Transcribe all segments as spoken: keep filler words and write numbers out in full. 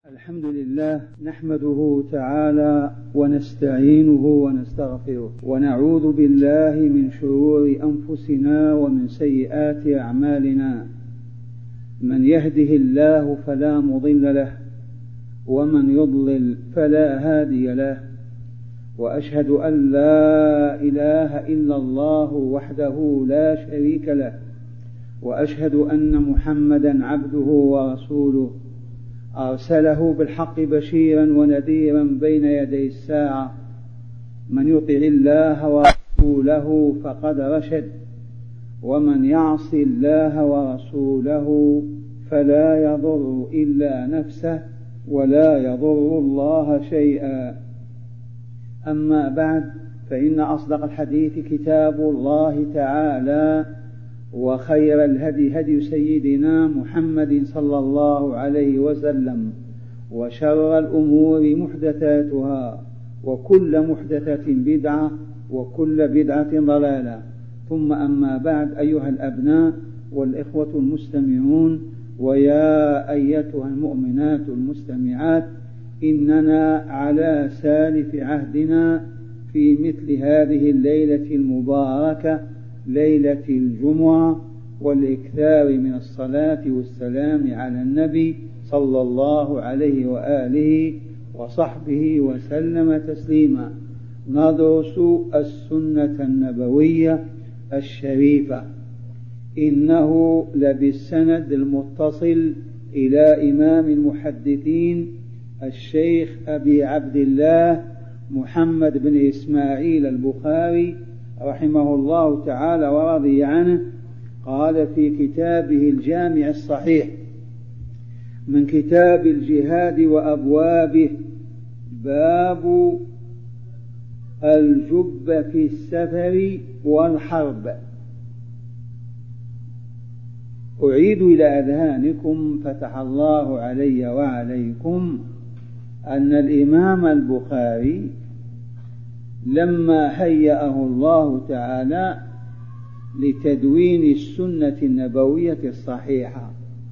الحمد لله نحمده تعالى ونستعينه ونستغفره ونعوذ بالله من شرور أنفسنا ومن سيئات أعمالنا. من يهده الله فلا مضل له ومن يضلل فلا هادي له، وأشهد أن لا إله إلا الله وحده لا شريك له، وأشهد أن محمدا عبده ورسوله أرسله بالحق بشيرا ونذيرا بين يدي الساعة. من يطع الله ورسوله فقد رشد، ومن يعص الله ورسوله فلا يضر إلا نفسه ولا يضر الله شيئا. أما بعد، فإن أصدق الحديث كتاب الله تعالى، وخير الهدي هدي سيدنا محمد صلى الله عليه وسلم، وشر الأمور محدثاتها، وكل محدثة بدعة، وكل بدعة ضلالة. ثم أما بعد، أيها الأبناء والإخوة المستمعون، ويا أيتها المؤمنات المستمعات، إننا على سالف عهدنا في مثل هذه الليلة المباركة، ليلة الجمعة، والإكثار من الصلاة والسلام على النبي صلى الله عليه وآله وصحبه وسلم تسليما. ندرس السنة النبوية الشريفة، إنه لبالسند المتصل إلى إمام المحدثين الشيخ أبي عبد الله محمد بن إسماعيل البخاري رحمه الله تعالى ورضي عنه. قال في كتابه الجامع الصحيح من كتاب الجهاد وأبوابه: باب الجب في السفر والحرب. أعيد إلى أذهانكم فتح الله علي وعليكم أن الإمام البخاري لما هيأه الله تعالى لتدوين السنة النبوية الصحيحة،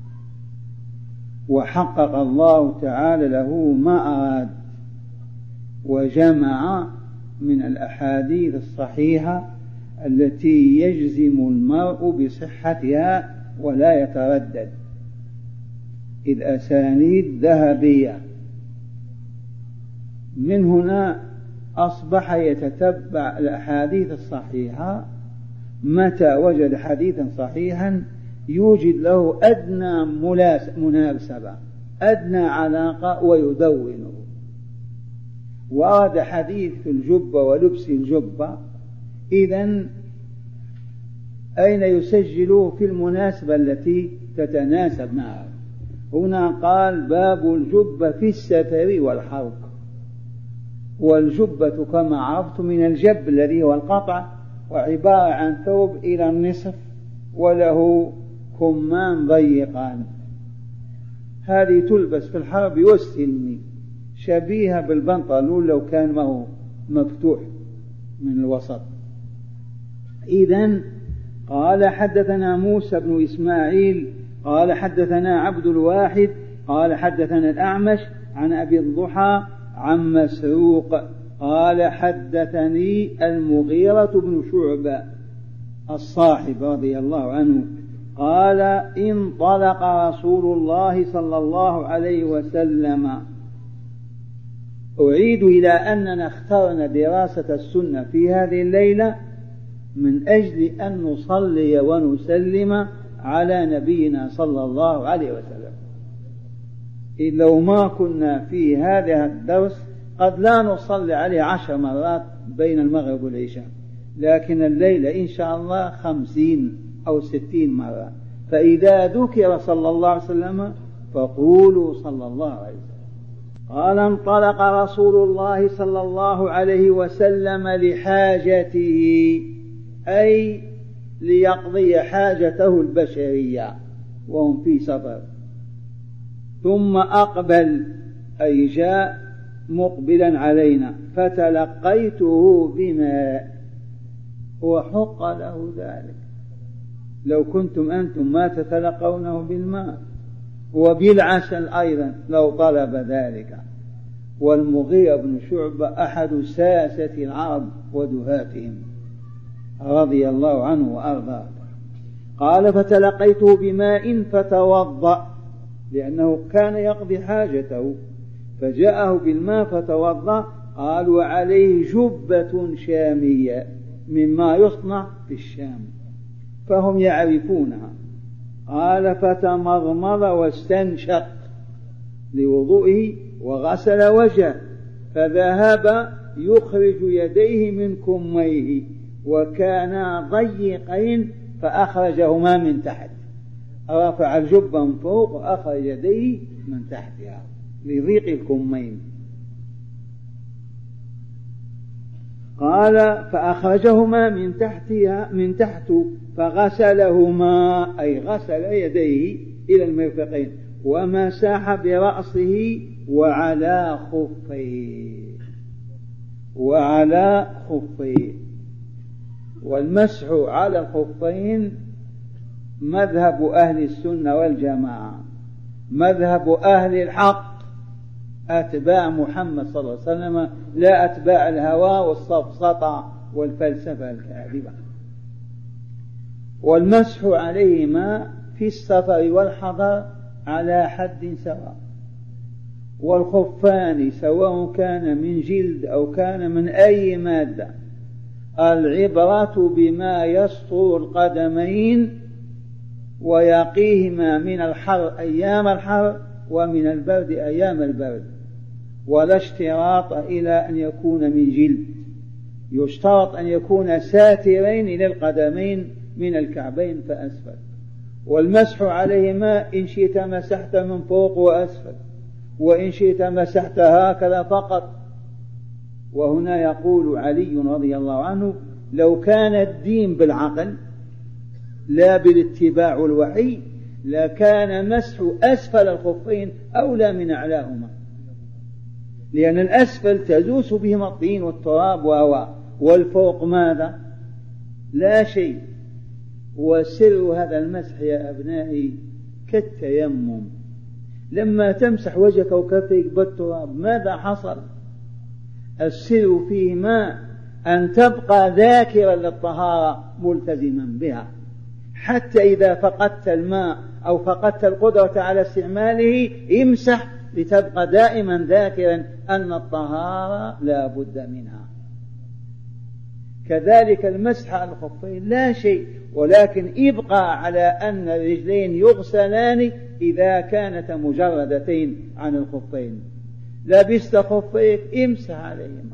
وحقق الله تعالى له ما أراد، وجمع من الأحاديث الصحيحة التي يجزم المرء بصحتها ولا يتردد، إذ أسانيد ذهبية. من هنا أصبح يتتبع الأحاديث الصحيحة، متى وجد حديثا صحيحا يوجد له أدنى مناسبة، أدنى علاقة، ويدونه. ورد حديث في الجبة ولبس الجبة، إذن أين يسجلوه؟ في المناسبة التي تتناسب معه. هنا قال: باب الجبة في السفر والحرب. والجبة كما عرفت من الجب الذي هو القطع، وعبارة عن ثوب إلى النصف وله كمان ضيقان. هذه تلبس في الحرب والسلم، شبيهة بالبنطلون لو كان ما هو مفتوح من الوسط. إذن قال: حدثنا موسى بن إسماعيل قال حدثنا عبد الواحد قال حدثنا الأعمش عن أبي الضحى عن مسروق قال: حدثني المغيرة بن شعبة الصاحب رضي الله عنه قال: انطلق رسول الله صلى الله عليه وسلم. أعيد إلى أننا اخترنا دراسة السنة في هذه الليلة من أجل أن نصلي ونسلم على نبينا صلى الله عليه وسلم. إذ لو ما كنا في هذا الدرس قد لا نصلي عليه عشر مرات بين المغرب والعشاء، لكن الليلة إن شاء الله خمسين أو ستين مرة. فإذا ذكر صلى الله عليه وسلم فقولوا صلى الله عليه وسلم. قال: انطلق رسول الله صلى الله عليه وسلم لحاجته، أي ليقضي حاجته البشرية وهم في سفر. ثم أقبل، أي جاء مقبلا علينا، فتلقيته بماء، وحق له ذلك. لو كنتم أنتم ما تتلقونه بالماء وبالعسل أيضا لو طلب ذلك. والمغيرة بن شعبة أحد ساسة العرب ودهاتهم رضي الله عنه وأرضاه. قال فتلقيته بماء فتوضأ، لأنه كان يقضي حاجته، فجاءه بالماء فتوضأ. قال وعليه جبة شامية مما يصنع في الشام فهم يعرفونها. قال فتمضمض واستنشق لوضوئه وغسل وجهه، فذهب يخرج يديه من كميه وكانا ضيقين فأخرجهما من تحت، رفع الجبة من فوق وأخرج يديه من تحتها لضيق الكمين. قال فأخرجهما من تحتها من تحت فغسلهما، أي غسل يديه إلى المرفقين ومسح برأسه وعلى خفيه وعلى خفيه. والمسح على الخفين مذهب أهل السنة والجماعة، مذهب أهل الحق أتباع محمد صلى الله عليه وسلم، لا أتباع الهوى والسفسطة والفلسفة الكاذبة. والمسح عليهما في السفر والحضر على حد سواء. والخفان سواء كان من جلد أو كان من أي مادة، العبرة بما يستر القدمين ويقيهما من الحر أيام الحر ومن البرد أيام البرد، ولا اشتراط إلى أن يكون من جلد، يشترط أن يكون ساترين للقدمين من الكعبين فأسفل. والمسح عليهما إن شئت مسحت من فوق وأسفل، وإن شئت مسحت هكذا فقط. وهنا يقول علي رضي الله عنه لو كان الدين بالعقل لا بالاتباع والوحي لكان مسح أسفل الخفين أولى من أعلاهما، لأن الأسفل تزوس بهما الطين والتراب وهواء، والفوق ماذا؟ لا شيء. وسر هذا المسح يا أبنائي كالتيمم، لما تمسح وجهك وكفيك بالتراب ماذا حصل؟ السر فيهما أن تبقى ذاكرا للطهارة ملتزما بها، حتى إذا فقدت الماء أو فقدت القدرة على استعماله امسح لتبقى دائما ذاكرا أن الطهارة لا بد منها. كذلك المسح على الخفين لا شيء، ولكن ابقى على أن الرجلين يغسلان إذا كانت مجردتين عن الخفين. لبست خفيك امسح عليهما.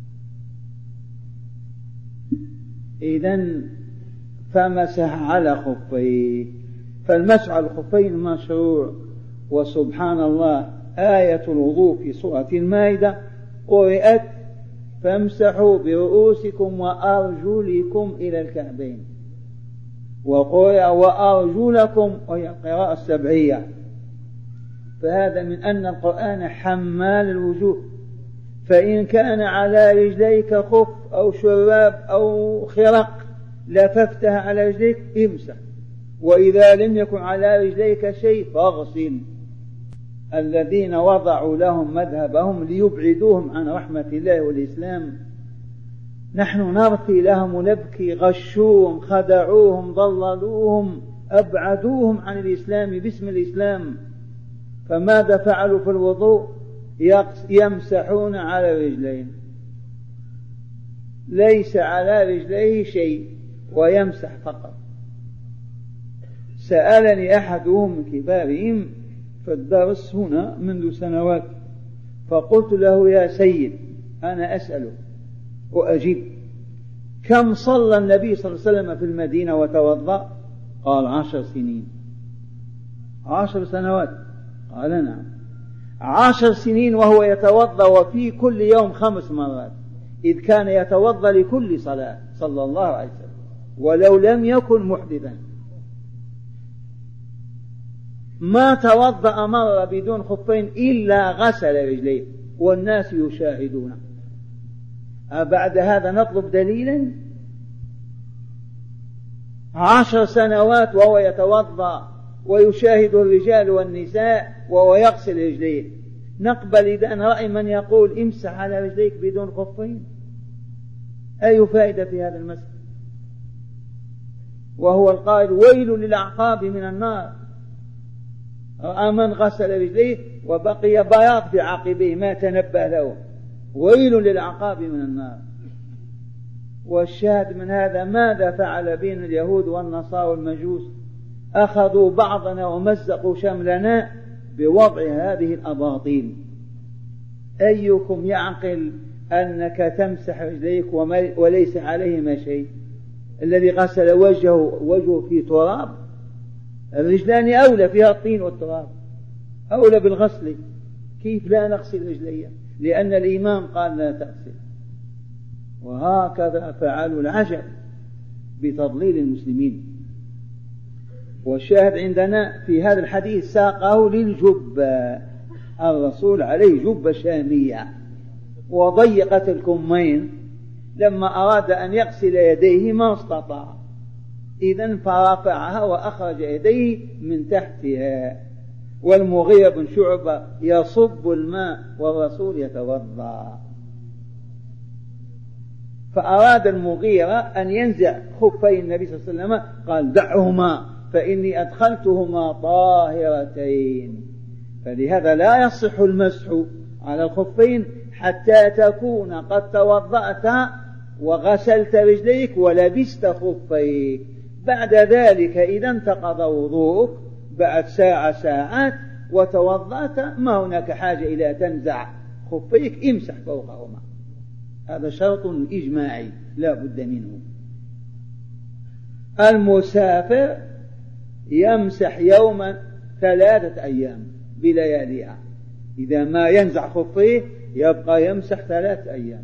إذن فمسح على خفيه. فالمسح على الخفين مشروع. وسبحان الله آية الوضوء في سورة المائدة قرأت فامسحوا برؤوسكم وأرجلكم إلى الكعبين، وقرأ وأرجلكم وهي القراءة السبعية. فهذا من أن القرآن حمال الوجوه، فإن كان على رجليك خف أو شراب أو خرق لففتها على رجليك امسح، وإذا لم يكن على رجليك شيء فاغسل. الذين وضعوا لهم مذهبهم ليبعدوهم عن رحمة الله والإسلام، نحن نرثي لهم ونبكي، غشوهم خدعوهم ضللوهم أبعدوهم عن الإسلام باسم الإسلام. فماذا فعلوا في الوضوء؟ يمسحون على رجلين، ليس على رجليه شيء ويمسح فقط. سألني أحدهم من كبارهم في الدرس هنا منذ سنوات، فقلت له يا سيد أنا أسأله وأجيب، كم صلى النبي صلى الله عليه وسلم في المدينة وتوضأ؟ قال عشر سنين. عشر سنوات؟ قال نعم. عشر سنين وهو يتوضأ وفي كل يوم خمس مرات، إذ كان يتوضأ لكل صلاة صلى الله عليه وسلم ولو لم يكن محدثا. ما توضأ مرة بدون خفين إلا غسل رجليه والناس يشاهدون. بعد هذا نطلب دليلا؟ عشر سنوات وهو يتوضأ ويشاهد الرجال والنساء وهو يغسل رجليه. نقبل إذا رأي من يقول امسح على رجليك بدون خفين؟ أي فائدة في هذا المسح؟ وهو القائل ويل للأعقاب من النار. رأى من غسل رجليه وبقي بياض في عقبيه ما تنبه له، ويل للأعقاب من النار. والشاهد من هذا ماذا فعل بين اليهود والنصارى والمجوس؟ أخذوا بعضنا ومزقوا شملنا بوضع هذه الأباطيل. أيكم يعقل أنك تمسح رجليك وليس عليهما شيء؟ الذي غسل وجهه وجهه في تراب، الرجلان أولى فيها الطين والتراب، أولى بالغسل. كيف لا نغسل رجلي؟ لأن الإمام قال لا تغسل. وهكذا فعلوا العجب بتضليل المسلمين. والشاهد عندنا في هذا الحديث ساقه للجبة، الرسول عليه جبة شامية وضيقت الكمين، لما أراد أن يغسل يديه ما استطاع، إذن فرفعها وأخرج يديه من تحتها. والمغيرة بن شعبة يصب الماء والرسول يتوضأ، فأراد المغيرة أن ينزع خفي النبي صلى الله عليه وسلم، قال دعهما فإني أدخلتهما طاهرتين. فلهذا لا يصح المسح على الخفين حتى تكون قد توضأت وغسلت رجليك ولبست خفيك. بعد ذلك إذا انتقض وضوءك بعد ساعة ساعات وتوضأت، ما هناك حاجة إلى تنزع خفيك، امسح فوقهما. هذا شرط إجماعي لا بد منه. المسافر يمسح يوما ثلاثة أيام بلياليها، إذا ما ينزع خفيه يبقى يمسح ثلاثة أيام.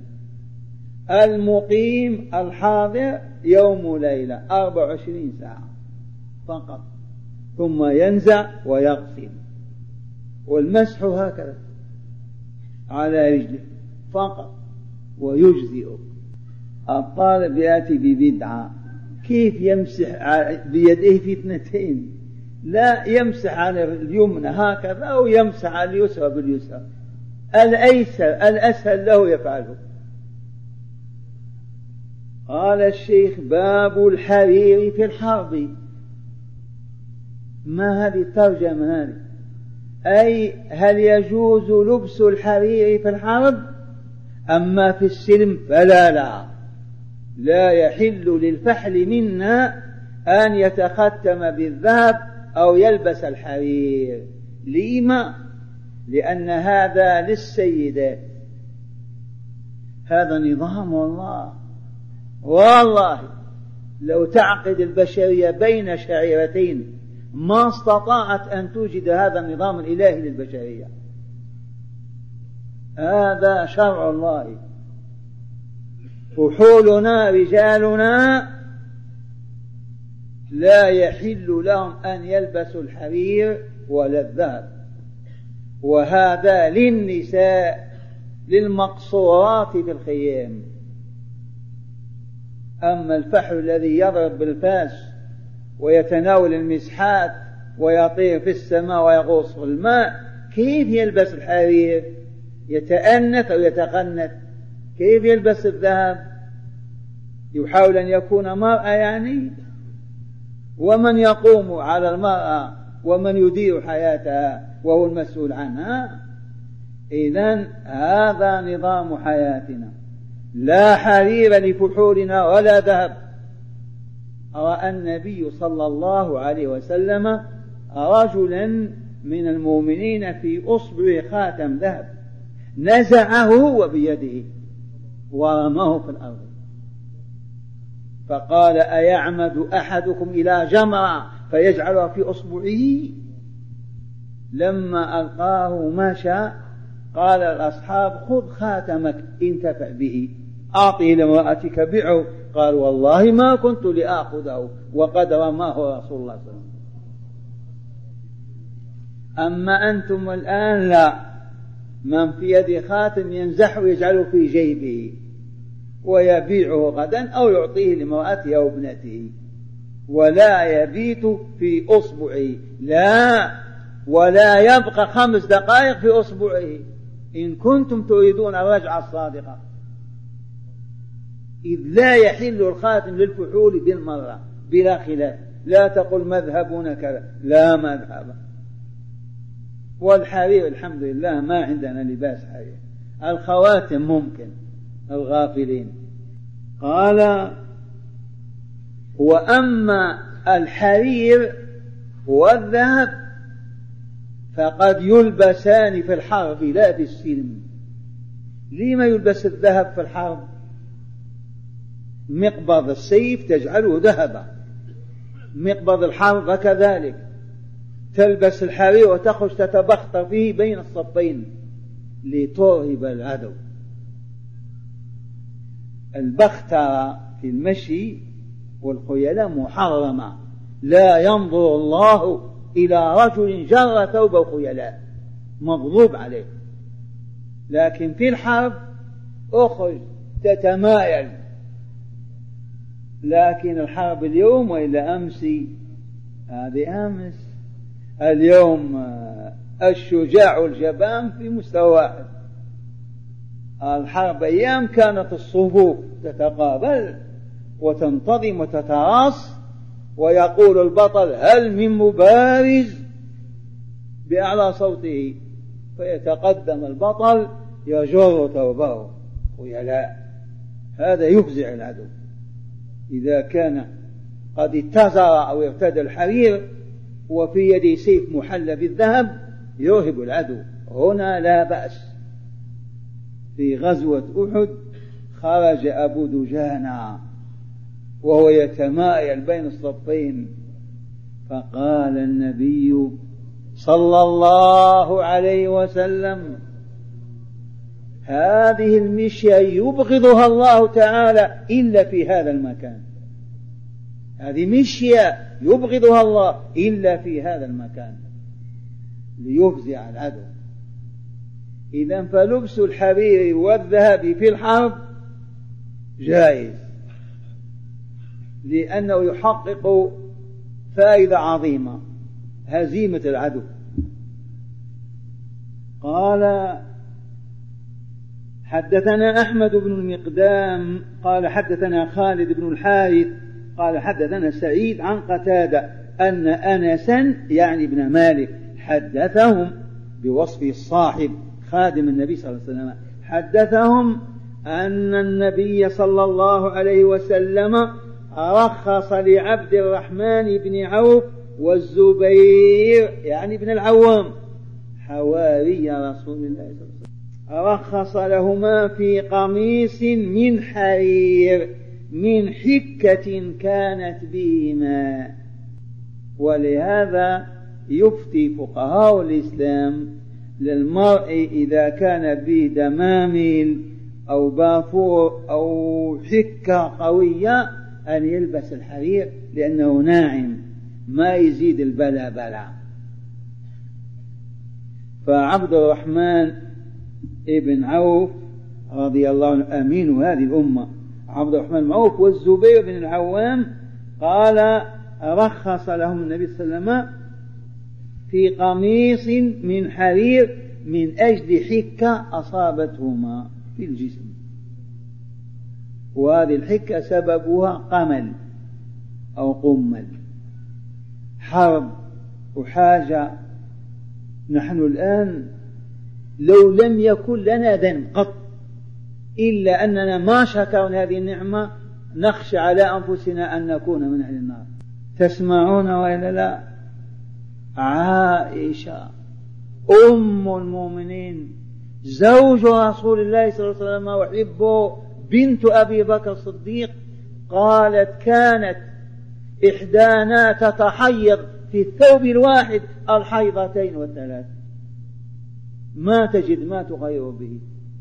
المقيم الحاضر يوم وليلة أربع وعشرين ساعة فقط، ثم ينزع ويغسل. والمسح هكذا على رجله فقط ويجزئه. الطالب يأتي ببدعة، كيف يمسح بيديه في اثنتين؟ لا، يمسح على اليمنى هكذا أو يمسح على اليسرى باليسرى، الأيسر الأسهل له يفعله. قال الشيخ باب الحرير في الحرب. ما هذه الترجمة هذه؟ أي هل يجوز لبس الحرير في الحرب؟ أما في السلم فلا لا لا يحل للفحل منا أن يتختم بالذهب أو يلبس الحرير. لما؟ لأن هذا للسيدات، هذا نظام الله. والله لو تعقد البشرية بين شعيرتين ما استطاعت أن توجد هذا النظام الإلهي للبشرية. هذا شرع الله. فحولنا رجالنا لا يحل لهم أن يلبسوا الحرير ولا الذهب، وهذا للنساء للمقصورات في الخيام. أما الفحل الذي يضرب بالفاس ويتناول المسحات ويطير في السماء ويغوص في الماء، كيف يلبس الحرير؟ يتأنث أو يتقنث. كيف يلبس الذهب؟ يحاول أن يكون مرأة يعني. ومن يقوم على المرأة ومن يدير حياتها وهو المسؤول عنها؟ إذن هذا نظام حياتنا، لا حرير لفحولنا ولا ذهب. رأى النبي صلى الله عليه وسلم رجلا من المؤمنين في أصبع خاتم ذهب، نزعه وبيده ورماه في الأرض، فقال أيعمد أحدكم إلى جمرة فيجعلها في أصبعه؟ لما ألقاه مشى. قال الأصحاب خذ خاتمك انتفع به، أعطه لامرأتك بعه. قال والله ما كنت لآخذه وقد رماه رسول الله صلى الله عليه وسلم. أما أنتم الآن لا، من في يد خاتم ينزحه ويجعله في جيبه ويبيعه غدا أو يعطيه لامرأته أو ابنته. ولا يبيت في أصبعه، لا، ولا يبقى خمس دقائق في أصبعه إن كنتم تريدون الرجعة الصادقة، إذ لا يحل الخاتم للفحول بالمرة بلا خلاف. لا تقل مذهبنا كذا، لا مذهب. والحرير الحمد لله ما عندنا لباس حرير، الخواتم ممكن الغافلين. قال: وأما الحرير والذهب فقد يلبسان في الحرب لا في السلم. لما يلبس الذهب في الحرب؟ مقبض السيف تجعله ذهبا، مقبض الحرب كذلك، تلبس الحرير وتخرج تتبختر فيه بين الصفين لترهب العدو. البختر في المشي والخيلاء محرمة، لا ينظر الله إلى رجل جر ثوب خيلاء، مغضوب عليه. لكن في الحرب أخرج تتمايل. لكن الحرب اليوم وإلا أمس، هذه أمس، اليوم الشجاع والجبان في مستوى واحد. الحرب أيام كانت الصفوف تتقابل وتنتظم وتتراص، ويقول البطل: هل من مبارز، بأعلى صوته، فيتقدم البطل يجر ثوبه ويلاء. هذا يفزع العدو إذا كان قد اتزر أو ارتدى الحرير وفي يدي سيف محلى بالذهب، يرهب العدو. هنا لا بأس. في غزوة أحد خرج أبو دجانة وهو يتمايل بين الصفين، فقال النبي صلى الله عليه وسلم: هذه المشية يبغضها الله تعالى إلا في هذا المكان، هذه مشية يبغضها الله إلا في هذا المكان، ليفزع العدو. إذن فلبس الحرير والذهب في الحرب جائز، لأنه يحقق فائدة عظيمة، هزيمة العدو. قال: حدثنا أحمد بن المقدام قال حدثنا خالد بن الحارث قال حدثنا سعيد عن قتادة أن أنسا يعني ابن مالك حدثهم بوصف الصاحب خادم النبي صلى الله عليه وسلم، حدثهم أن النبي صلى الله عليه وسلم رخص لعبد الرحمن بن عوف والزبير يعني ابن العوام حواري رسول الله صلى الله عليه وسلم، رخص لهما في قميص من حرير من حكة كانت بهما. ولهذا يفتي فقهاء الإسلام للمرء إذا كان به دمامل أو بافور أو حكة قوية أن يلبس الحرير، لأنه ناعم ما يزيد البلا بلا. فعبد الرحمن ابن عوف رضي الله عنه أمين هذه الأمة، عبد الرحمن بن عوف والزبير بن العوام، قال رخص لهم النبي صلى الله عليه وسلم في قميص من حرير من أجل حكة أصابتهما في الجسم، وهذه الحكة سببها قمل أو قمل، حرب وحاجة. نحن الآن لو لم يكن لنا ذنب قط إلا أننا ما شكرنا هذه النعمة نخشى على أنفسنا أن نكون من أهل النار. تسمعون وإلا لا؟ عائشة أم المؤمنين زوج رسول الله صلى الله عليه وسلم وحبه بنت أبي بكر الصديق قالت كانت إحدانا تتحيض في الثوب الواحد الحيضتين والثلاث، ما تجد ما تغير به.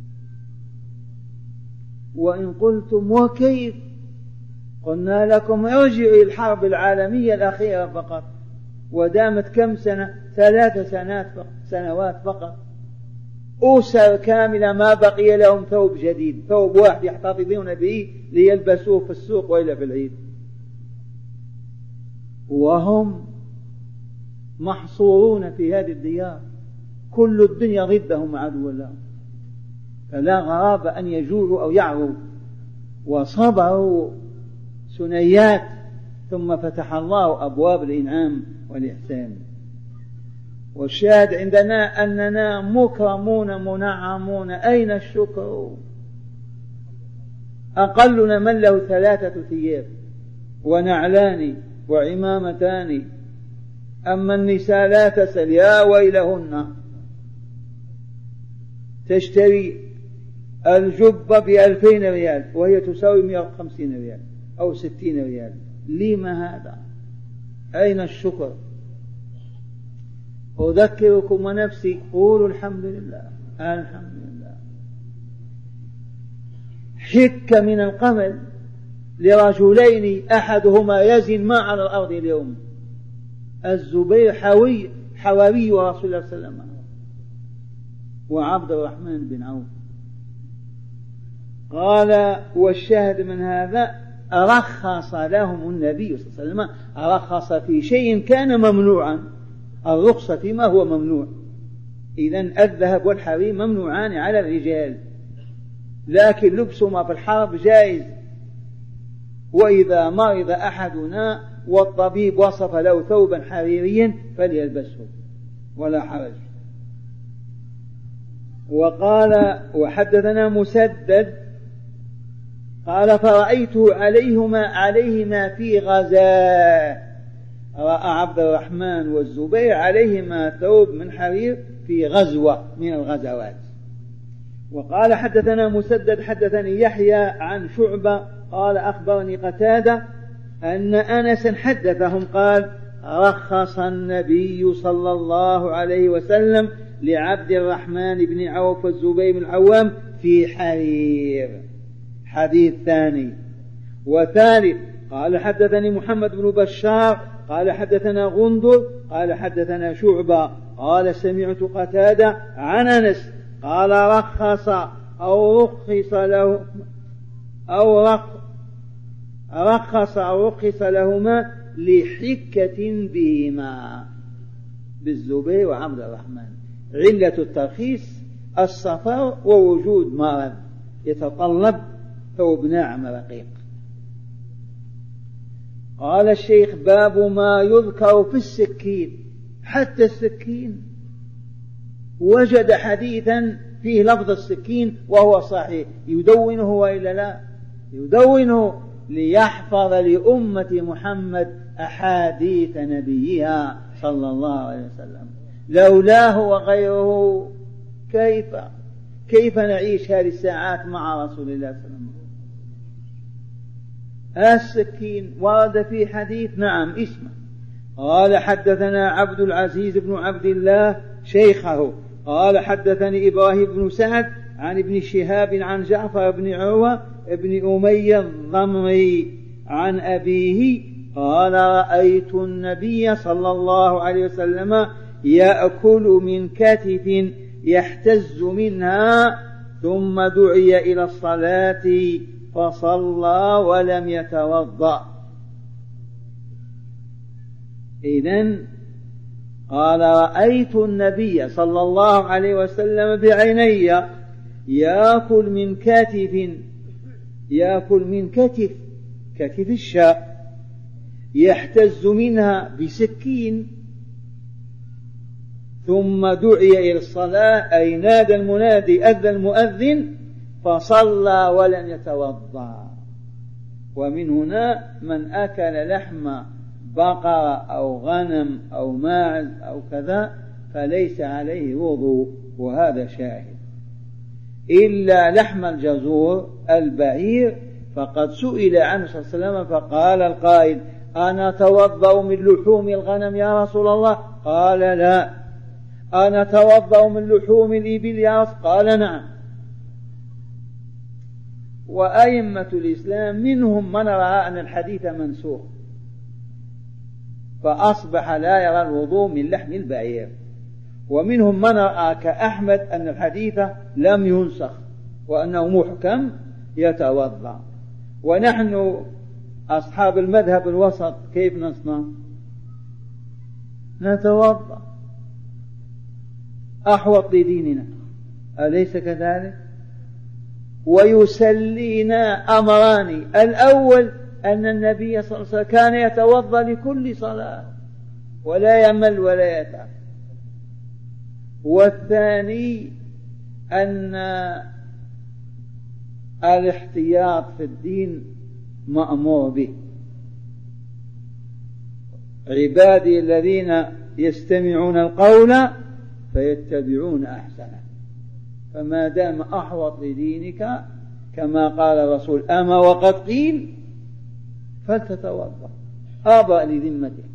وإن قلتم وكيف، قلنا لكم ارجعوا إلى الحرب العالمية الأخيرة فقط، ودامت كم سنة؟ ثلاث سنوات فقط, سنوات فقط. أسر كاملة ما بقي لهم ثوب جديد، ثوب واحد يحتفظون به ليلبسوه في السوق وإلا في العيد. وهم محصورون في هذه الديار، كل الدنيا ضدهم عدو لهم، فلا غرابة أن يجوعوا أو يعروا، وصبروا سنيات ثم فتح الله أبواب الإنعام والإحسان. والشاهد عندنا أننا مكرمون منعمون، أين الشكر؟ أقلنا من له ثلاثة ثياب ونعلان وعمامتان، أما النساء لا تسل يا ويلهن، تشتري الجبة بألفين ريال وهي تساوي مئة وخمسين ريال أو ستين ريال. لما هذا؟ أين الشكر؟ أذكركم ونفسي قولوا الحمد لله الحمد لله. حك من القمل لرجلين أحدهما يزن ما على الأرض اليوم، الزبير حوي حواري رسول الله صلى الله عليه وسلم، وعبد الرحمن بن عوف. قال والشاهد من هذا رخص لهم النبي صلى الله عليه وسلم، رخص في شيء كان ممنوعا، الرخصة فيما هو ممنوع. إذن الذهب والحرير ممنوعان على الرجال، لكن لبسهما في الحرب جائز. وإذا مرض أحدنا والطبيب وصف له ثوبا حريريا فليلبسه ولا حرج. وقال وحدثنا مسدد قال فرأيته عليهما عليهما في غزاء، رأى عبد الرحمن والزبير عليهما ثوب من حرير في غزوة من الغزوات. وقال حدثنا مسدد حدثني يحيى عن شعبة قال أخبرني قتادة أن أنس حدثهم قال رخص النبي صلى الله عليه وسلم لعبد الرحمن بن عوف والزبير بن العوام في حرير. حديث ثاني. وثالث قال حدثني محمد بن بشار قال حدثنا غندر قال حدثنا شعبة قال سمعت قتادة عن أنس قال رخص أو رخص له أو رق رخص أو رخص لهما لحكة بهما، بالزبير وعبد الرحمن. علة الترخيص السفر ووجود مرض يتطلب ثوب ناعم رقيق. قال الشيخ باب ما يذكر في السكين. حتى السكين وجد حديثا فيه لفظ السكين وهو صحيح، يدونه وإلا لا؟ يدونه ليحفظ لأمة محمد أحاديث نبيها صلى الله عليه وسلم. لولاه وغيره كيف كيف نعيش هذه الساعات مع رسول الله صلى الله عليه وسلم؟ السكين ورد في حديث نعم اسمه. قال حدثنا عبد العزيز بن عبد الله شيخه قال حدثني إبراهيم بن سعد عن ابن شهاب عن جعفر بن عروة ابن أمية الضمري عن أبيه قال رأيت النبي صلى الله عليه وسلم يأكل من كتف يحتز منها ثم دعي إلى الصلاة فصلى ولم يتوضأ. إذن قال رأيت النبي صلى الله عليه وسلم بعيني يأكل من كتف يأكل من كتف كتف الشاء يحتز منها بسكين ثم دعي إلى الصلاة أي نادى المنادي أذن المؤذن فصلى ولم يتوضأ. ومن هنا من أكل لحم بقرة أو غنم أو ماعز أو كذا فليس عليه وضوء، وهذا شاهد. إلا لحم الجزور البعير فقد سئل عنه صلى الله عليه وسلم فقال القائل أنا أتوضأ من لحوم الغنم يا رسول الله؟ قال لا. أنا أتوضأ من لحوم الإبل يا رسول الله؟ قال نعم. وأئمة الإسلام منهم من رأى أن الحديث منسوخ فأصبح لا يرى الوضوء من لحم البعير، ومنهم من رأى كأحمد أن الحديث لم ينسخ وأنه محكم يتوضأ. ونحن أصحاب المذهب الوسط كيف نصنع؟ نتوضأ أحوط لديننا، أليس كذلك؟ ويسلينا أمران: الأول أن النبي صلى الله عليه وسلم كان يتوضأ لكل صلاة ولا يمل ولا يتعب، والثاني أن الاحتياط في الدين مأمور به. عبادي الذين يستمعون القول فيتبعون أحسنه، فما دام أحوط لدينك كما قال الرسول: أما وقد قيل فلتتوضأ، أبرأ لذمته.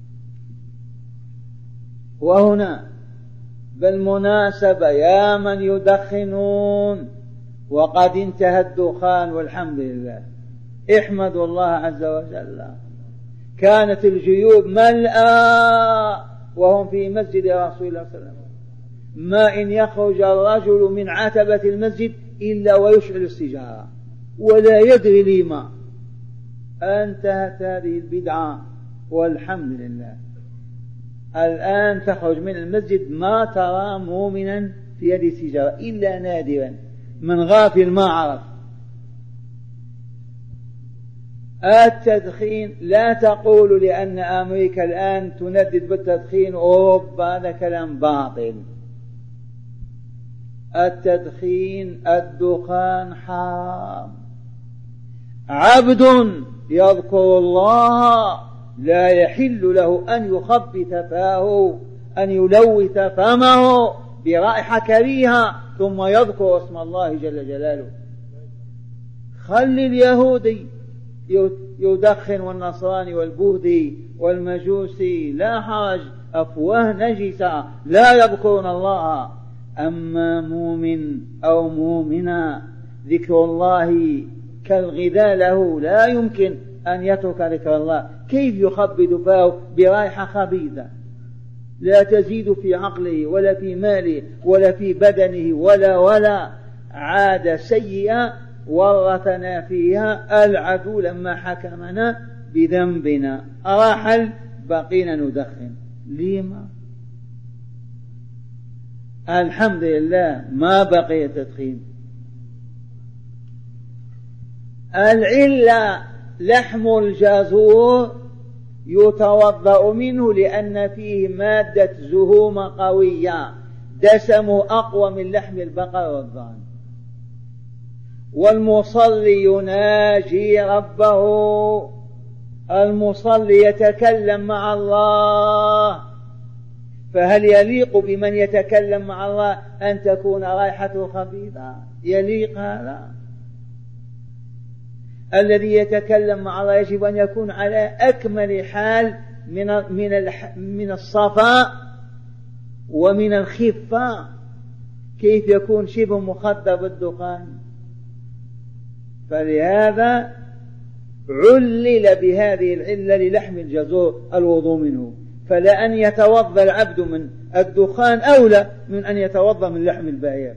وهنا بالمناسبة يا من يدخنون وقد انتهى الدخان والحمد لله، احمدوا الله عز وجل. كانت الجيوب ملأى وهم في مسجد رسول الله صلى الله عليه وسلم، ما إن يخرج الرجل من عتبة المسجد إلا ويشعل السجارة ولا يدري لما. انتهت هذه البدعة والحمد لله. الآن تخرج من المسجد ما ترى مؤمنا في يد سجارة إلا نادرا من غافل ما عرف. التدخين لا تقول لأن أمريكا الآن تندد بالتدخين أوروبا، هذا كلام باطل. التدخين الدخان حرام. عبد يذكر الله لا يحل له أن يخبث فاه، أن يلوث فمه برائحة كريهة ثم يذكر اسم الله جل جلاله. خلي اليهودي يدخن والنصراني والبوذي والمجوسي لا حرج، أفواه نجسة لا يذكرون الله. أما مؤمن أو مؤمنا ذكر الله كالغذاء له، لا يمكن أن يترك ذكر الله. كيف يخبد فاه برائحة خبيثة لا تزيد في عقله ولا في ماله ولا في بدنه ولا ولا عادة سيئة ورثنا فيها العدو لما حكمنا بذنبنا أراحل بقينا ندخن. لما؟ الحمد لله ما بقي تدخين. العلة لحم الجزور يتوضأ منه لأن فيه مادة زهوم قوية، دسمه أقوى من لحم البقر والضأن. والمصلي يناجي ربه، المصلي يتكلم مع الله، فهل يليق بمن يتكلم مع الله أن تكون رائحته خبيثة؟ يليق هذا؟ الذي يتكلم مع الله يجب أن يكون على أكمل حال من من من الصفاء ومن الخفة. كيف يكون شبه مخدر بالدخان؟ فلهذا علل بهذه العلة للحم الجزور الوضوء منه، فلأن يتوضأ العبد من الدخان أولى من أن يتوضأ من لحم البعير.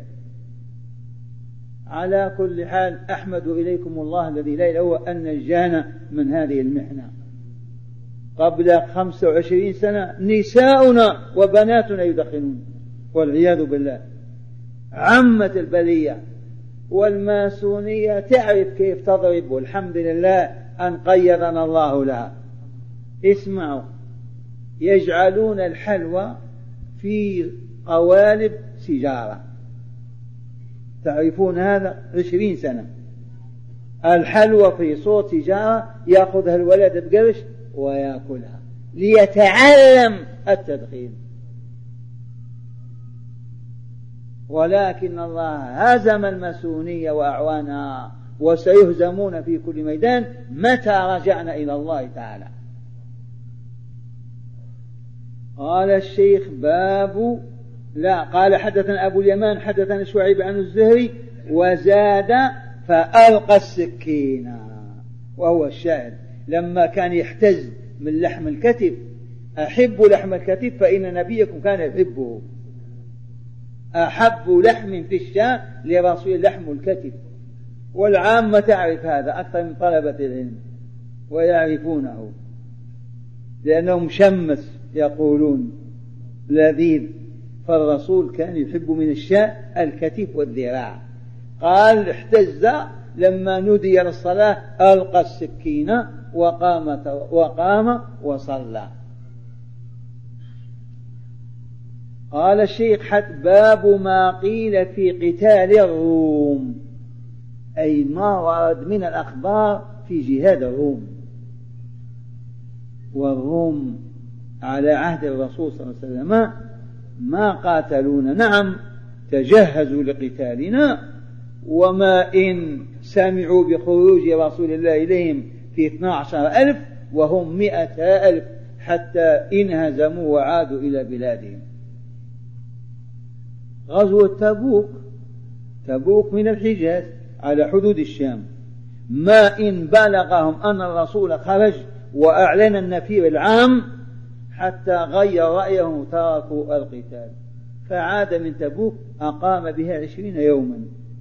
على كل حال أحمد إليكم الله الذي لا إله إلا هو أن نجانا من هذه المحنة. قبل خمسة وعشرين سنة نساؤنا وبناتنا يدخنون والعياذ بالله، عمت البلية. والماسونية تعرف كيف تضرب، والحمد لله أن قيدنا الله لها. اسمعوا، يجعلون الحلوى في قوالب سجارة، تعرفون هذا؟ عشرين سنة الحلوى في صوت سجارة، يأخذها الولد بقرش ويأكلها ليتعلم التدخين. ولكن الله هزم الماسونية وأعوانها، وسيهزمون في كل ميدان متى رجعنا إلى الله تعالى. قال الشيخ باب لا قال حدثنا أبو اليمان حدثنا شعيب عن الزهري وزاد فألقى السكينة، وهو الشاعر لما كان يحتز من لحم الكتف: أحب لحم الكتف فإن نبيكم كان يحبه. أحب لحم في الشام لرسول لحم الكتف، والعامة تعرف هذا أكثر من طلبة العلم ويعرفونه لأنه مشمس يقولون لذيذ. فالرسول كان يحب من الشاء الكتف والذراع. قال احتز لما نودي للصلاة ألقى السكين وقام وقام وصلى. قال الشيخ حتى باب ما قيل في قتال الروم، أي ما ورد من الأخبار في جهاد الروم. والروم على عهد الرسول صلى الله عليه وسلم ما قاتلونا، نعم تجهزوا لقتالنا، وما إن سمعوا بخروج رسول الله إليهم في اثني عشر ألف وهم مئة ألف حتى انهزموا وعادوا إلى بلادهم. غزوة تبوك، تبوك من الحجاز على حدود الشام، ما إن بلغهم أن الرسول خرج وأعلن النفير العام حتى غير رأيهم وتركوا القتال، فعاد من تبوك أقام بها عشرين يوما،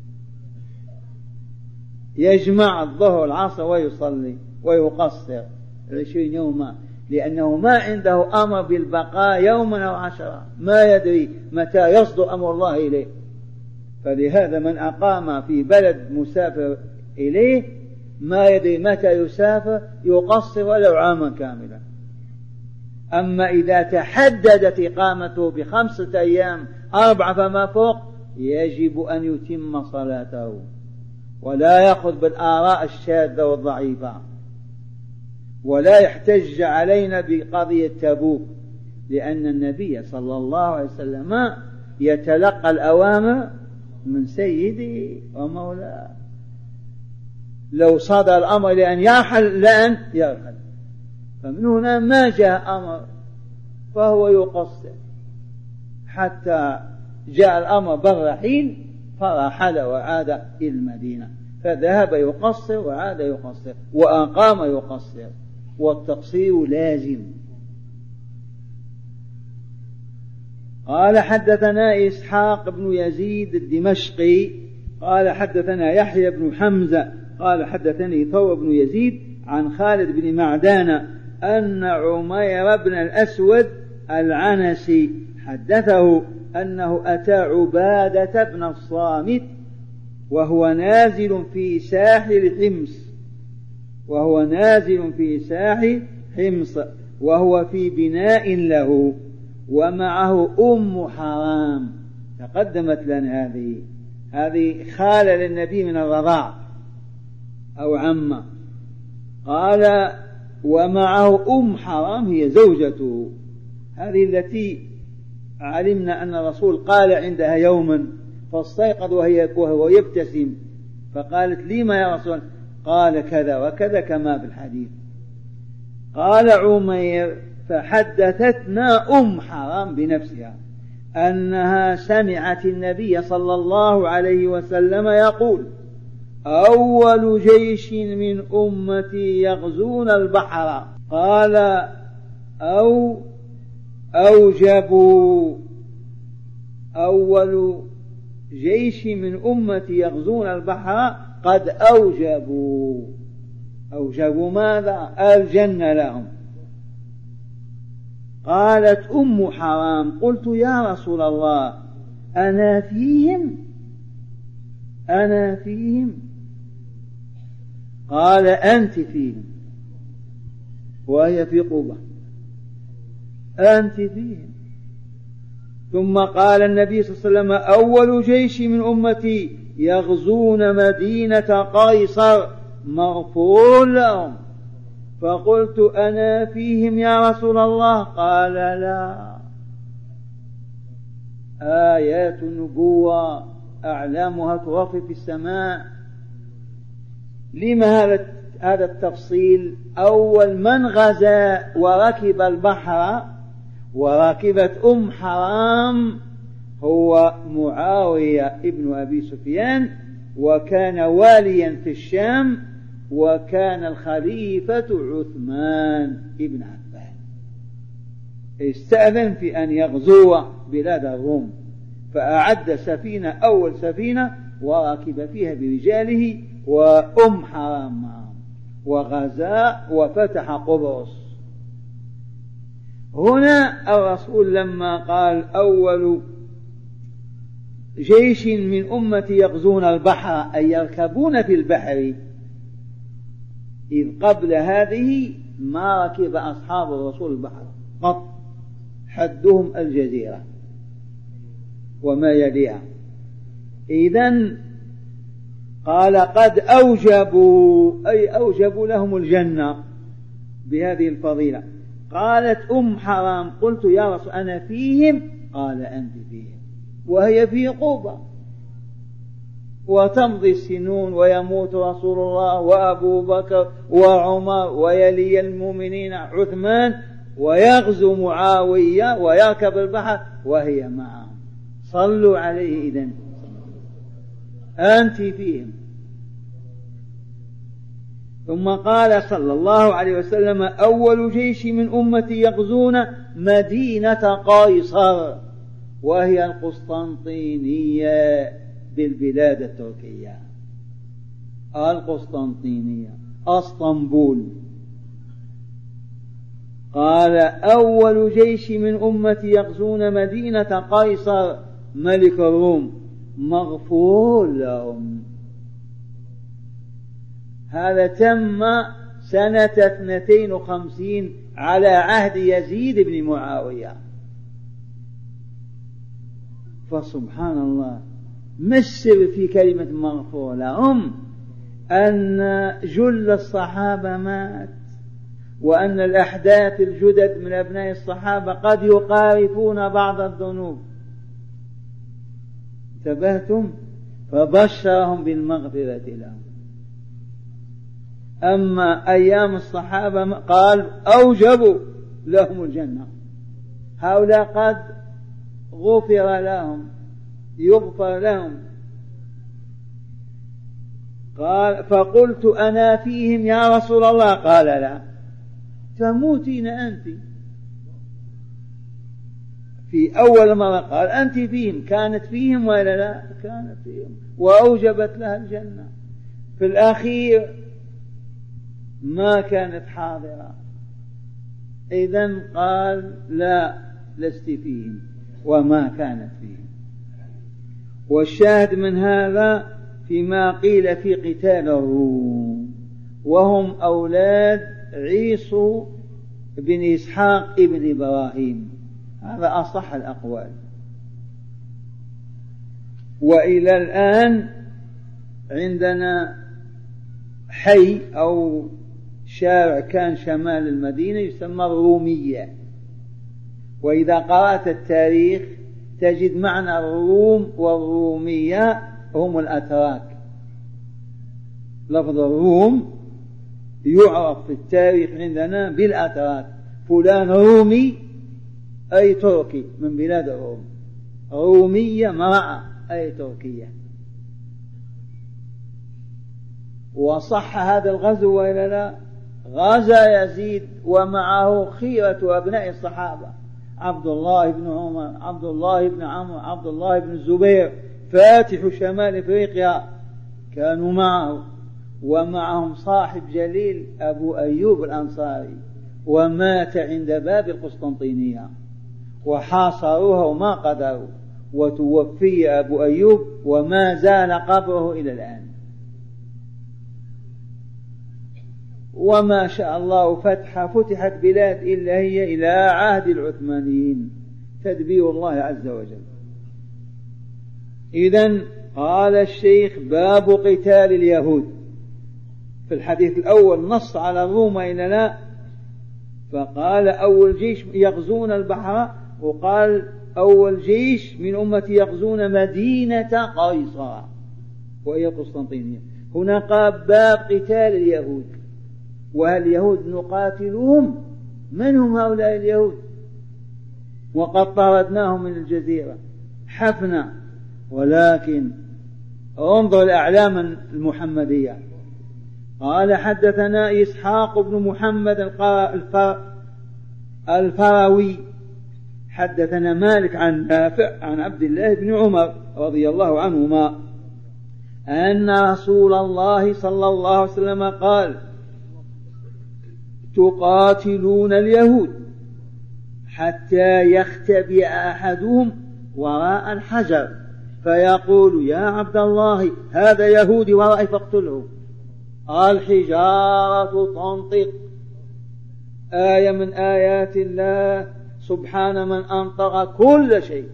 يجمع الظهر العصر ويصلي ويقصر عشرين يوما، لأنه ما عنده أمر بالبقاء يوما أو عشرة، ما يدري متى يصدر أمر الله إليه. فلهذا من أقام في بلد مسافر إليه ما يدري متى يسافر يقصر ولو عاما كاملا. أما إذا تحددت إقامته بخمسة أيام أربعة فما فوق يجب أن يتم صلاته ولا يأخذ بالآراء الشاذة والضعيفة، ولا يحتج علينا بقضية تبوك، لأن النبي صلى الله عليه وسلم يتلقى الأوامر من سيده ومولاه. لو صدر الأمر لأن يرحل لأن يرحل، فمن هنا ما جاء أمر فهو يقصر حتى جاء الأمر بالرحيل فرحل وعاد إلى المدينة، فذهب يقصر وعاد يقصر وأقام يقصر، والتقصير لازم. قال حدثنا إسحاق بن يزيد الدمشقي قال حدثنا يحيى بن حمزة قال حدثني ثور بن يزيد عن خالد بن معدان أن عمير بن الأسود العنسي حدثه أنه أتى عبادة بن الصامت وهو نازل في ساحل حمص وهو نازل في ساحل حمص وهو في بناء له ومعه أم حرام. تقدمت لنا هذه هذه خالة للنبي من الرضاع أو عمة. قال ومعه أم حرام هي زوجته، هذه التي علمنا أن الرسول قال عندها يوما فاستيقظ وهو يبتسم فقالت لي ما يا رسول؟ قال كذا وكذا كما في الحديث. قال عمير فحدثتنا أم حرام بنفسها أنها سمعت النبي صلى الله عليه وسلم يقول أول جيش من أمتي يغزون البحر. قال أو أوجبوا أول جيش من أمتي يغزون البحر قد أوجبوا. أوجبوا ماذا؟ الجنة لهم. قالت أم حرام قلت يا رسول الله أنا فيهم أنا فيهم؟ قال أنت فيهم، وهي في قبة أنت فيهم. ثم قال النبي صلى الله عليه وسلم أول جيش من أمتي يغزون مدينة قيصر مغفور لهم. فقلت أنا فيهم يا رسول الله؟ قال لا. آيات النبوة أعلامها ترفرف في السماء. لما هذا التفصيل؟ أول من غزا وركب البحر وركبت أم حرام هو معاوية ابن أبي سفيان، وكان واليا في الشام، وكان الخليفة عثمان ابن عفان. استأذن في أن يغزو بلاد الروم، فأعد سفينة أول سفينة وركب فيها برجاله وأم حرام معهم، وغزا وفتح قبرص. هنا الرسول لما قال أول جيش من أمتي يغزون البحر أي يركبون في البحر، إذ قبل هذه ما ركب أصحاب الرسول البحر قط، حدهم الجزيرة وما يليها. إذن قال قد أوجبوا أي أوجبوا لهم الجنة بهذه الفضيلة. قالت أم حرام قلت يا رسول أنا فيهم؟ قال أنت فيهم، وهي في قوبة وتمضي السنون ويموت رسول الله وأبو بكر وعمر ويلي المؤمنين عثمان ويغزو معاوية ويركب البحر وهي معهم. صلوا عليه إذن أنت فيهم. ثم قال صلى الله عليه وسلم أول جيش من أمتي يغزون مدينة قيصر وهي القسطنطينية بالبلاد التركية. القسطنطينية اسطنبول. قال أول جيش من أمتي يغزون مدينة قيصر ملك الروم مغفور لهم. هذا تم سنة اثنتين وخمسين على عهد يزيد بن معاوية. فسبحان الله، ما السر في كلمة مغفور لهم؟ أن جل الصحابة مات، وأن الأحداث الجدد من أبناء الصحابة قد يقارفون بعض الذنوب. انتبهتم؟ فبشرهم بالمغفرة لهم. أما أيام الصحابة قال أوجبوا لهم الجنة، هؤلاء قد غفر لهم يغفر لهم. قال فقلت أنا فيهم يا رسول الله؟ قال لا، تموتين أنت. في أول مرة قال أنت فيهم، كانت فيهم ولا لا؟ كانت فيهم وأوجبت لها الجنة. في الأخير ما كانت حاضرة، إذن قال لا لست فيهم وما كانت فيهم. والشاهد من هذا فيما قيل في قتال الروم، وهم أولاد عيسو بن إسحاق ابن إبراهيم، هذا أصح الأقوال. وإلى الآن عندنا حي أو شارع كان شمال المدينة يسمى الرومية، وإذا قرأت التاريخ تجد معنى الروم والرومية هم الأتراك. لفظ الروم يعرف في التاريخ عندنا بالأتراك، فلان رومي أي تركي من بلاد الروم، رومية مرأة أي تركية. وصح هذا الغزو وإلا لا؟ غزا يزيد ومعه خيرة أبناء الصحابة، عبد الله بن عمر، عبد الله بن عمرو، عبد الله بن الزبير فاتح شمال أفريقيا كانوا معه، ومعهم صاحب جليل أبو أيوب الأنصاري، ومات عند باب القسطنطينية وحاصروها وما قدروا، وتوفي أبو أيوب وما زال قبره إلى الآن. وما شاء الله فتح فتحت بلاد إلا هي إلى عهد العثمانيين، تدبير الله عز وجل. إذن قال الشيخ باب قتال اليهود. في الحديث الأول نص على الروم إلى لا، فقال أول جيش يغزون البحر، وقال أول جيش من أمتي يغزون مدينة قيصر وهي قسطنطينية. هنا قال باب قتال اليهود. وهل اليهود نقاتلهم؟ من هم هؤلاء اليهود؟ وقد طردناهم من الجزيرة حفنا. ولكن انظر الأعلام المحمدية. قال حدثنا إسحاق بن محمد الفراوي حدثنا مالك عن نافع عن عبد الله بن عمر رضي الله عنهما أن رسول الله صلى الله عليه وسلم قال تقاتلون اليهود حتى يختبئ أحدهم وراء الحجر فيقول يا عبد الله هذا يهودي ورائي فاقتله. الحجارة تنطق. آية من آيات الله سبحان من أنطق كل شيء.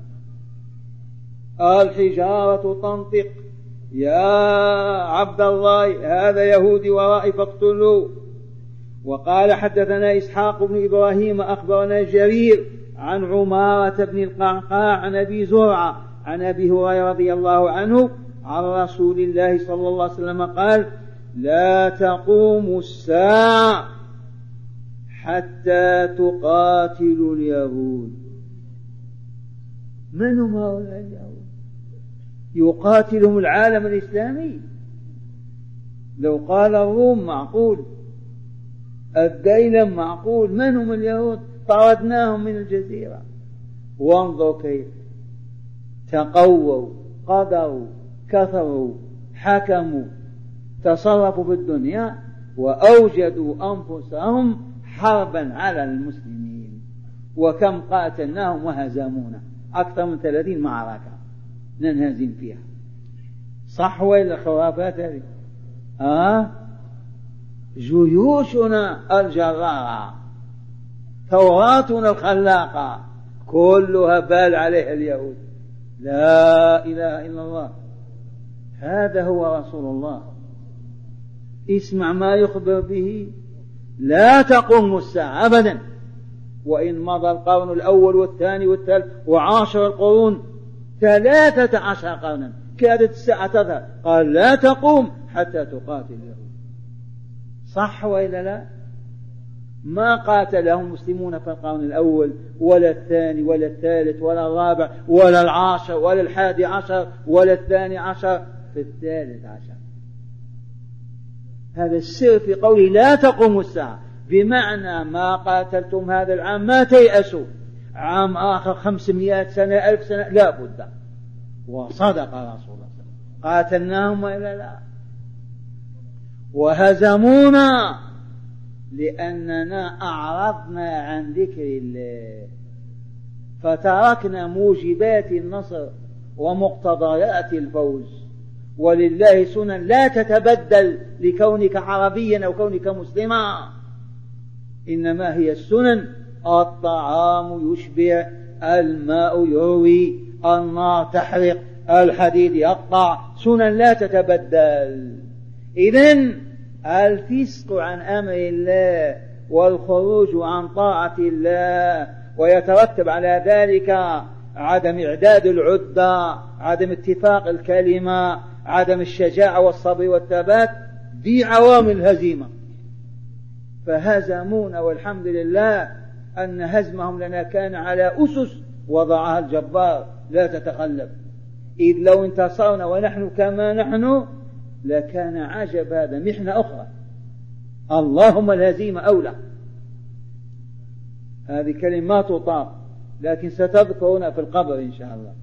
الحجارة تنطق يا عبد الله هذا يهودي ورائي فاقتله. وقال حدثنا إسحاق بن إبراهيم أخبرنا جرير عن عمارة بن القعقاع عن أبي زرعة عن أبي هريرة رضي الله عنه عن رسول الله صلى الله عليه وسلم قال لا تقوم الساعة حتى تقاتل اليهود. من هم هؤلاء اليهود؟ يقاتلهم العالم الإسلامي. لو قال الروم معقول، الديلم معقول، من هم اليهود؟ طردناهم من الجزيرة. وانظروا كيف تقووا قدروا كثروا حكموا تصرفوا في الدنيا وأوجدوا أنفسهم حربا على المسلمين. وكم قاتلناهم وهزمونا أكثر من ثلاثين معركة ننهزم فيها. صح ولا خرافات هذه؟ آه جيوشنا الجرارة ثوراتنا الخلاقة كلها بال عليها اليهود. لا إله إلا الله. هذا هو رسول الله. اسمع ما يخبر به. لا تقوم الساعة أبدا. وإن مضى القرن الأول والثاني والثالث وعاشر القرون ثلاثة عشر قرنا كادت الساعة تظهر. قال لا تقوم حتى تقاتل اليهود. صح وإلا لا؟ ما قاتلهم المسلمون في القرن الأول ولا الثاني ولا الثالث ولا الرابع ولا العاشر ولا الحادي عشر ولا الثاني عشر، في الثالث عشر. هذا السر في قوله لا تقوم الساعة، بمعنى ما قاتلتم هذا العام ما تيأسوا، عام آخر خمسمائة سنة ألف سنة لا بد. وصدق رسول الله قاتلناهم وإلا لا. وهزمونا لأننا أعرضنا عن ذكر الله فتركنا موجبات النصر ومقتضيات الفوز. ولله سنن لا تتبدل لكونك عربيا أو كونك مسلما، إنما هي السنن. الطعام يشبع، الماء يروي، النار تحرق، الحديد يقطع، سنن لا تتبدل. إذن الفسق عن أمر الله والخروج عن طاعة الله ويترتب على ذلك عدم إعداد العدة، عدم اتفاق الكلمة، عدم الشجاعة والصبر والثبات، دي عوامل الهزيمة. فهزمونا والحمد لله أن هزمهم لنا كان على أسس وضعها الجبار لا تتخلف. إذ لو انتصرنا ونحن كما نحن لكان عجب، هذا محنة أخرى. اللهم الهزيمة أولى. هذه كلمات تطاق لكن ستذكرون في القبر إن شاء الله.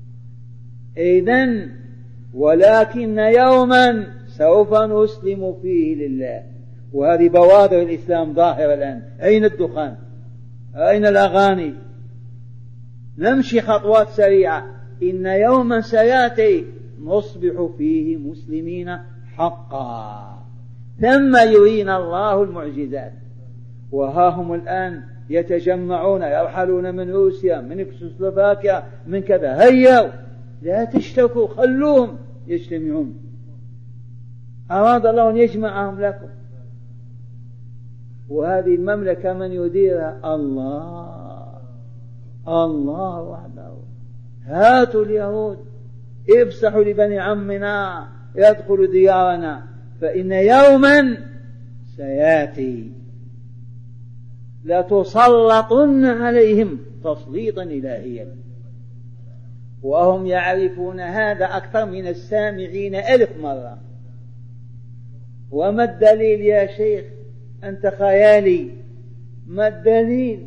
إذن ولكن يوما سوف نسلم فيه لله. وهذه بوادر الإسلام ظاهرة الآن. أين الدخان؟ أين الأغاني؟ نمشي خطوات سريعة. إن يوما سيأتي نصبح فيه مسلمين حقا، ثم يرينا الله المعجزات. وها هم الآن يتجمعون، يرحلون من روسيا، من تشيكوسلوفاكيا، من كذا. هيا لا تشتكوا، خلوهم يجتمعون. أراد الله أن يجمعهم لكم. وهذه المملكة من يديرها؟ الله الله وحده. هاتوا اليهود افسحوا لبني عمنا يدخلوا ديارنا، فإن يوما سياتي لتسلطن عليهم تسليطا إلهيا. وهم يعرفون هذا أكثر من السامعين ألف مرة. وما الدليل يا شيخ؟ أنت خيالي. ما الدليل؟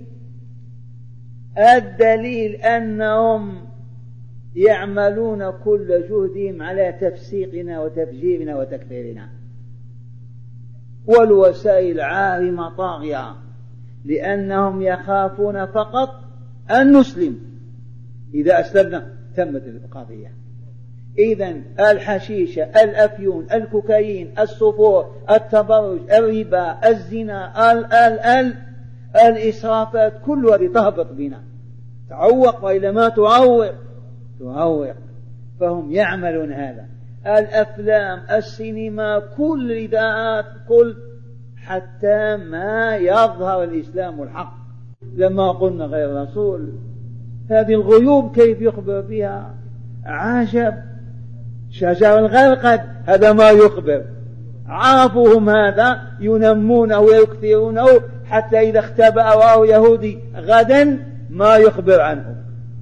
الدليل أنهم يعملون كل جهدهم على تفسيقنا وتفجيرنا وتكفيرنا، والوسائل عارمة طاغية لأنهم يخافون فقط أن نسلم، إذا أسلمنا تمت القضية. إذن الحشيشة، الأفيون، الكوكايين، الصفور، التبرج، الربا، الزنا، ال ال ال الإسرافات، كل هذه تهبط بنا، تعوق وإلا ما تعوق تعوق. فهم يعملون هذا، الأفلام، السينما، كل الإذاعات، كل حتى ما يظهر الإسلام الحق. لما قلنا غير رسول، هذه الغيوب كيف يخبر بها؟ عجب، شجر الغرقد هذا ما يخبر، عرفوهم هذا ينمونه ويكثرونه، حتى إذا اختبأ راه يهودي غدا ما يخبر عنه،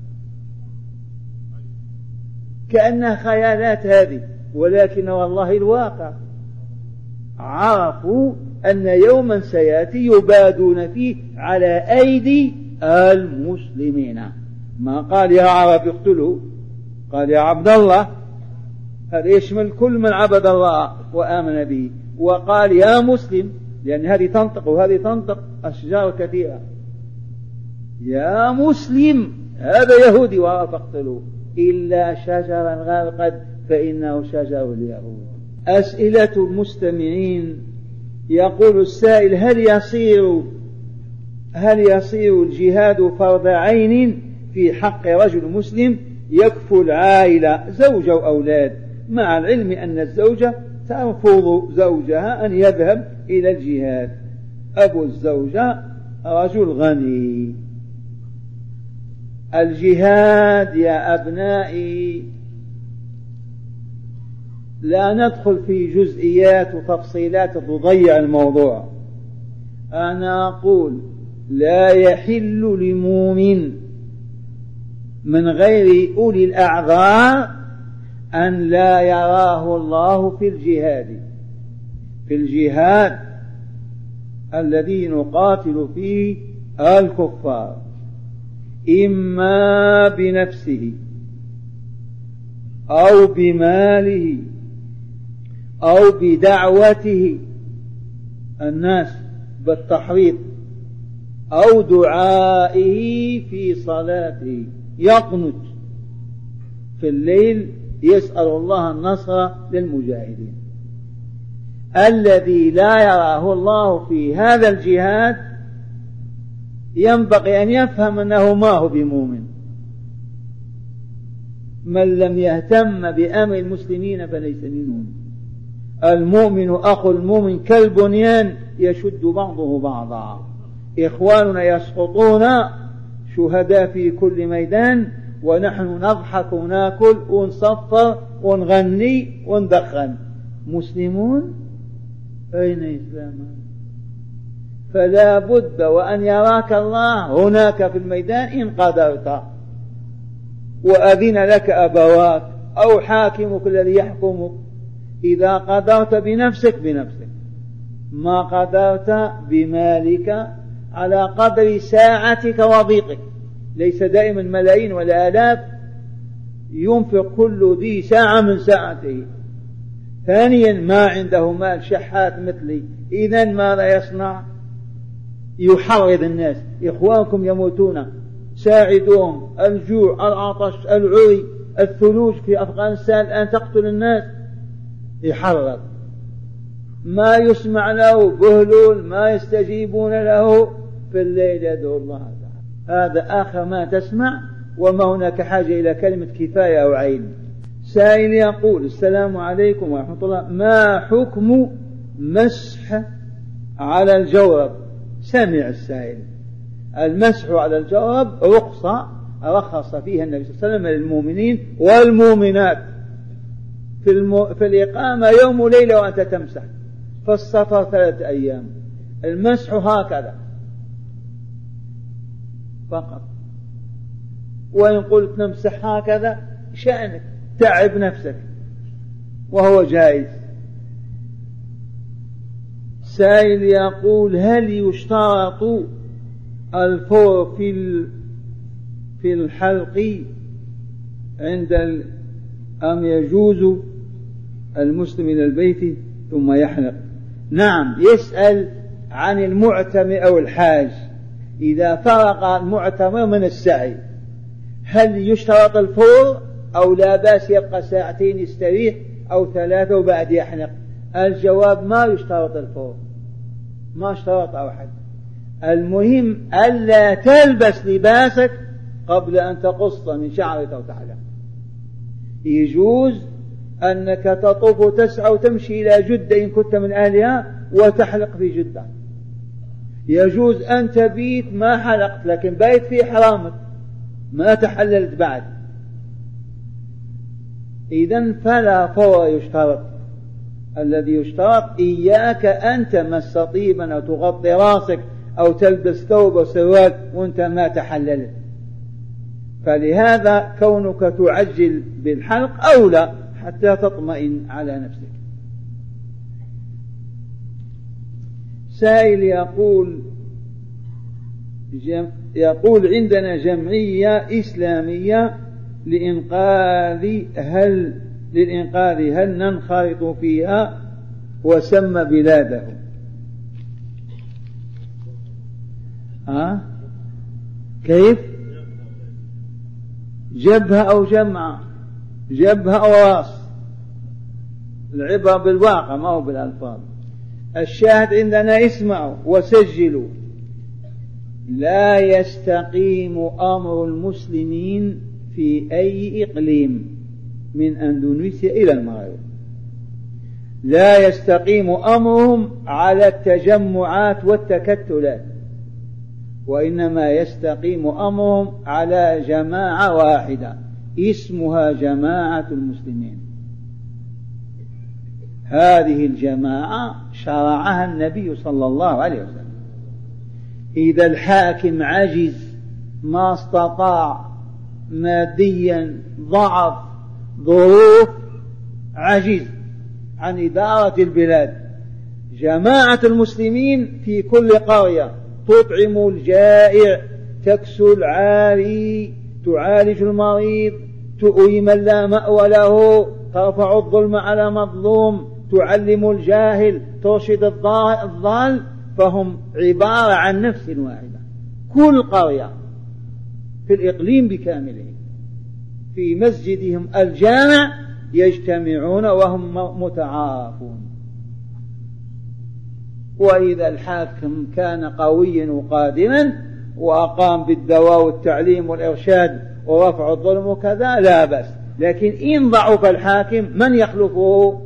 كأنها خيالات هذه، ولكن والله الواقع. عرفوا أن يوما سيأتي يبادون فيه على أيدي المسلمين. ما قال يا عرب اقتلوا، قال يا عبد الله، هذا يشمل كل من عبد الله وآمن به. وقال يا مسلم، لأن هذه تنطق وهذه تنطق، أشجار كثيرة. يا مسلم، هذا يهودي وعرف اقتلوه، إلا شجر الغرقد فإنه شجر اليهود. أسئلة المستمعين. يقول السائل: هل يصير هل يصير الجهاد فرض عين في حق رجل مسلم يكفل عائلة زوجة وأولاد، مع العلم أن الزوجة ترفض زوجها أن يذهب إلى الجهاد؟ أبو الزوجة رجل غني. الجهاد يا أبنائي لا ندخل في جزئيات وتفصيلات تضيع الموضوع. أنا أقول لا يحل لمؤمن من غير أولي الأعذار أن لا يراه الله في الجهاد في الجهاد الذي نقاتل فيه الكفار، إما بنفسه أو بماله أو بدعوته الناس بالتحريض أو دعائه في صلاته، يقنت في الليل يسأل الله النصر للمجاهدين. الذي لا يراه الله في هذا الجهاد ينبغي أن يفهم أنه ما هو بمؤمن. من لم يهتم بأمر المسلمين فليس منهم. المؤمن أخو المؤمن كالبنيان يشد بعضه بعضا. إخواننا يسقطون شهداء في كل ميدان، ونحن نضحك وناكل ونصفر ونغني وندخن. مسلمون أين إسلامهم؟ فلا بد وأن يراك الله هناك في الميدان إن قدرت، وأذن لك أبواك أو حاكمك الذي يحكمك. إذا قدرت بنفسك بنفسك، ما قدرت بمالك على قدر ساعتك وضيقك. ليس دائما ملايين ولا آلاف، ينفق كل ذي ساعة من ساعته. ثانيا ما عنده مال، شحات مثلي، إذن ماذا يصنع؟ يحرض الناس: إخوانكم يموتون، ساعدوهم، الجوع، العطش، العري، الثلوج في أفغانستان الآن تقتل الناس. يحرض، ما يسمع له بهلول، ما يستجيبون له، في الليل يدعو الله تعالى. هذا آخر ما تسمع، وما هناك حاجة إلى كلمة كفاية أو عين. سائل يقول: السلام عليكم ورحمة الله، ما حكم مسح على الجورب؟ سمع السائل. المسح على الجورب رخصة رخص فيها النبي صلى الله عليه وسلم للمؤمنين والمؤمنات في, الم... في الإقامة يوم وليلة وأنت تمسح، في السفر ثلاثة أيام. المسح هكذا فقط، وإن قلت نمسح هكذا شأنك، تعب نفسك، وهو جائز. سائل يقول: هل يشترط الفور في في الحلق عند ال... أم يجوز المسلم إلى البيت ثم يحلق؟ نعم، يسأل عن المعتمر أو الحاج. إذا فرغ المعتمر من السعي هل يشترط الفور أو لا بأس يبقى ساعتين يستريح أو ثلاثة وبعد يحلق؟ الجواب ما يشترط الفور، ما اشترط أحد. المهم ألا تلبس لباسك قبل أن تقص من شعرك أو تحلق. يجوز أنك تطوف وتسعى وتمشي إلى جدة إن كنت من أهلها وتحلق في جدة. يجوز أن تبيت ما حلقت لكن بيت في حرامك ما تحللت بعد. إذن فلا فور يشترط. الذي يشترط إياك أن تمس طيبا أو تغطي راسك أو تلبس ثوب وسروال وأنت ما تحللت. فلهذا كونك تعجل بالحلق أولى حتى تطمئن على نفسك. سائل يقول جم يقول عندنا جمعية إسلامية لإنقاذ هل للإنقاذ هل ننخرط فيها وسمى بلاده؟ أه؟ كيف؟ جبهة أو جمعة؟ جبهة أو راس؟ العبرة بالواقع ما هو بالألفاظ. الشاهد عندنا اسمعوا وسجلوا: لا يستقيم أمر المسلمين في أي إقليم من أندونيسيا إلى المغرب، لا يستقيم أمرهم على التجمعات والتكتلات، وإنما يستقيم أمرهم على جماعة واحدة اسمها جماعة المسلمين. هذه الجماعة شرعها النبي صلى الله عليه وسلم. إذا الحاكم عجز ما استطاع ماديا ضعف ظروف عجز عن إدارة البلاد، جماعة المسلمين في كل قرية تطعم الجائع تكسو العاري تعالج المريض تؤوي من لا مأوى له ترفع الظلم على مظلوم تعلم الجاهل ترشد الضال، فهم عبارة عن نفس واحدة. كل قرية في الإقليم بكامله في مسجدهم الجامع يجتمعون وهم متعارفون. وإذا الحاكم كان قويا وقادما وأقام بالدواء والتعليم والإرشاد ورفع الظلم وكذا لا بأس، لكن إن ضعف الحاكم من يخلفه؟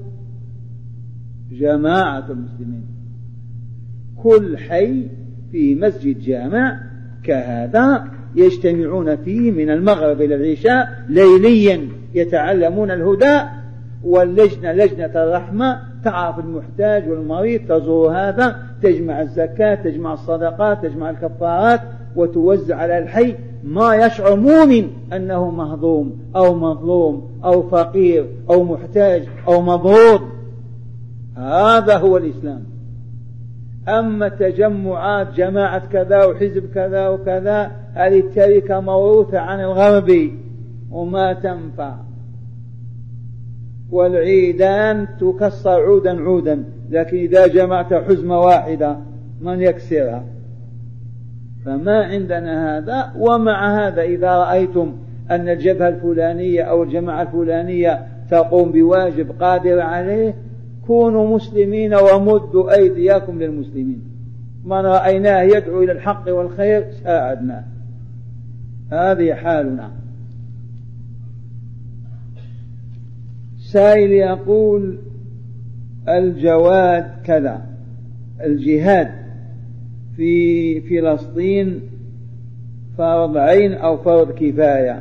جماعة المسلمين. كل حي في مسجد جامع كهذا يجتمعون فيه من المغرب إلى العشاء ليليا يتعلمون الهدى، واللجنة لجنة الرحمة تعرف المحتاج والمريض تزور هذا تجمع الزكاة تجمع الصدقات تجمع الكفارات وتوزع على الحي ما يشعر مؤمن أنه مهضوم أو مظلوم أو فقير أو محتاج أو مضروب. هذا هو الإسلام. أما التجمعات جماعة كذا وحزب كذا وكذا هذه التركة موروثة عن الغرب وما تنفع. والعيدان تكسر عودا عودا، لكن إذا جمعت حزمة واحدة من يكسرها؟ فما عندنا هذا. ومع هذا إذا رأيتم أن الجبهة الفلانية أو الجماعة الفلانية تقوم بواجب قادر عليه كونوا مسلمين ومدوا أيديكم للمسلمين. من رأيناه يدعو إلى الحق والخير ساعدناه. هذه حالنا. سائل يقول الجواد كذا الجهاد في فلسطين فرض عين أو فرض كفاية،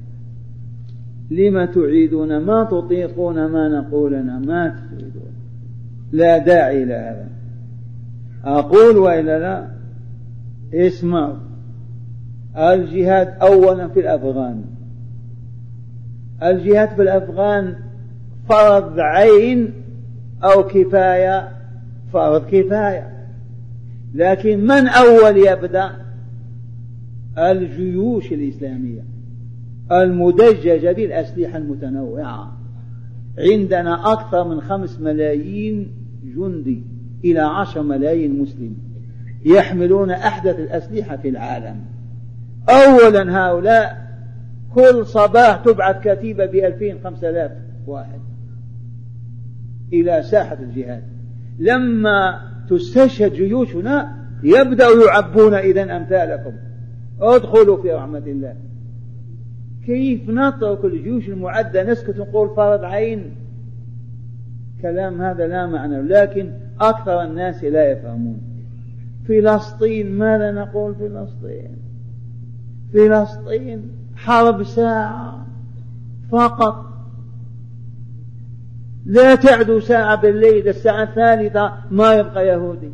لما تعيدون ما تطيقون ما نقولنا ما تريدون؟ لا داعي لهذا. أقول وإلا لا؟ اسمعوا. الجهاد أولا في الأفغان، الجهاد في الأفغان فرض عين أو كفاية؟ فرض كفاية. لكن من أول يبدأ؟ الجيوش الإسلامية المدججة بالأسلحة المتنوعة. عندنا أكثر من خمس ملايين جندي إلى عشر ملايين مسلم، يحملون أحدث الأسلحة في العالم. أولا هؤلاء كل صباح تبعث كتيبة بألفين خمسة آلاف واحد إلى ساحة الجهاد. لما تستشهد جيوشنا يبدأوا يعبون إذن أمثالكم ادخلوا في رحمة الله. كيف نترك الجيوش المعدة نسكت نقول فرض عين؟ كلام هذا لا معنى، لكن أكثر الناس لا يفهمون. فلسطين، ماذا نقول فلسطين؟ فلسطين حرب ساعة فقط، لا تعدو ساعة بالليل، الساعة الثالثة ما يبقى يهودي.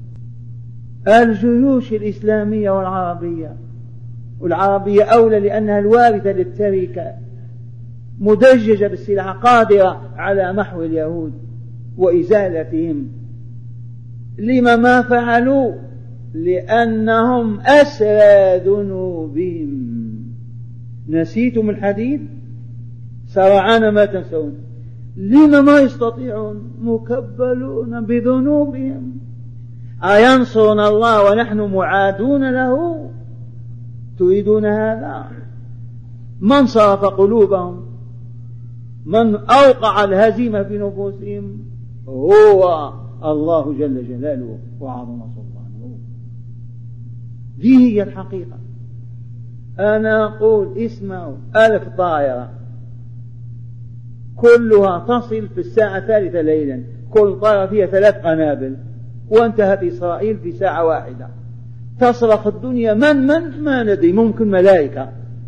الجيوش الإسلامية والعربية، والعربية أولى لأنها الوارثة للتركة، مدججة بالسلاح، قادرة على محو اليهود وإزالتهم. لما ما فعلوا؟ لأنهم أسرى ذنوبهم. نسيتم الحديث؟ سرعان ما تنسون. لما ما يستطيعون؟ مكبلون بذنوبهم. أينصرنا الله ونحن معادون له؟ تريدون هذا؟ من صرف قلوبهم، من أوقع الهزيمة في نفوسهم هو الله جل جلاله وعظم سلطانه. دي هي الحقيقة. أنا أقول اسمعوا، ألف طائرة كلها تصل في الساعة الثالثة ليلا، كل طائرة فيها ثلاث قنابل، وانتهت إسرائيل في ساعة واحدة. تصرخ الدنيا من من ما ندري، ممكن ملائكة.